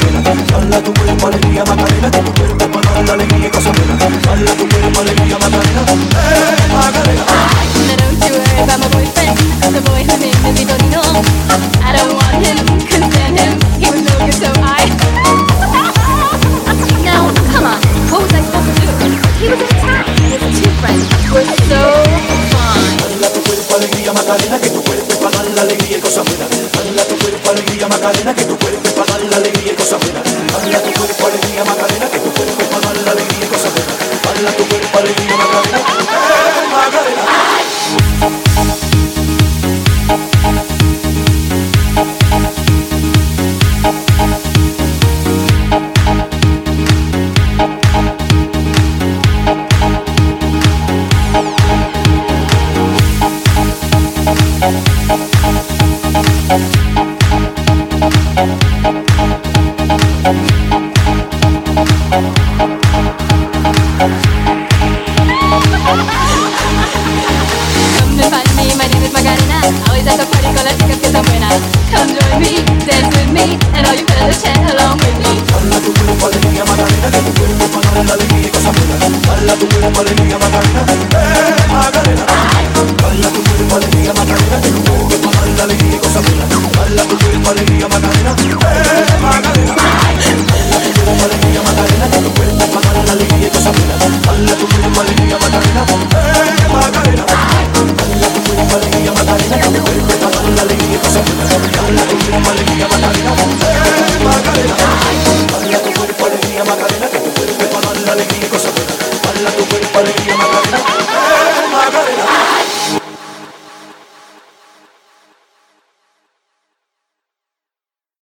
buenas. Dala tu cuerpo alegría Macarena, que tu cuerpo es para dar la alegría y cosas buenas. Dala tu cuerpo alegría Macarena, Macarena. Now don't you worry about my boyfriend, the boy whose name is Vitorino. I don't want him, couldn't stand him, he was no good, so I Now, come on, what was I supposed to do? He was attacked, his two friends were so fine. Dala tu cuerpo alegría Macarena, que tu cuerpo es para dar la alegría y cosas buenas. Dala tu cuerpo alegría Macarena, que tu cuerpo es para dar la alegría y cosas buenas. Dala tu cuerpo alegría Macarena, que tu cuerpo es para dar la alegría y cosas buenas. Dala tu cuerpo alegría Macarena, Macarena. Come and find me, my name is Macarena. Always at the party con las chicas que son buenas. Come join me, dance with me, and all you fellas chant along with me. Dala tu cuerpo alegría Macarena, que tu cuerpo es para dar la alegría y cosas buenas. Dala tu cuerpo alegría Macarena, Macarena. Dala tu cuerpo alegría Macarena, que tu cuerpo es para dar la alegría y cosas buenas. Dala tu cuerpo alegría Macarena, Macarena. Dala tu cuerpo alegría Macarena, que tu cuerpo es para dar la alegría y cosas buenas. Dala tu cuerpo alegría Macarena, Macarena. Dala tu cuerpo alegría Macarena, que tu cuerpo es para dar la alegría y cosas buenas. Dala tu cuerpo alegría Macarena, Macarena. Dala tu cuerpo alegría Macarena, que tu cuerpo es para dar la alegría y cosas buenas. Dala tu cuerpo alegría Macarena.